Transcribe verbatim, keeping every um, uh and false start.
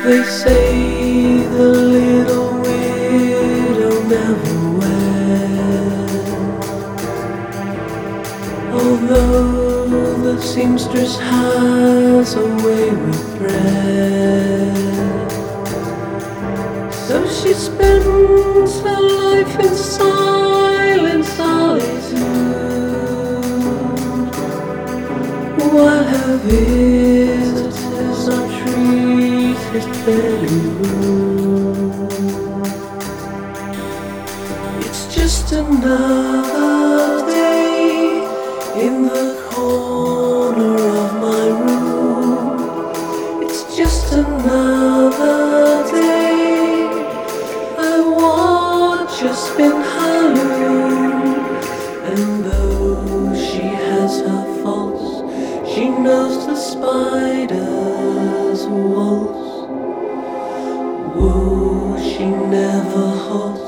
They say the little widow never wed, although the seamstress has a way with thread. So she spends her life in silent solitude, while her visitors are treated fairly rude. It's just another day in the corner of my room. It's just another day I watch her spin her loom. And though she has her faults, she knows the spider's waltz. Whoa, she never halts.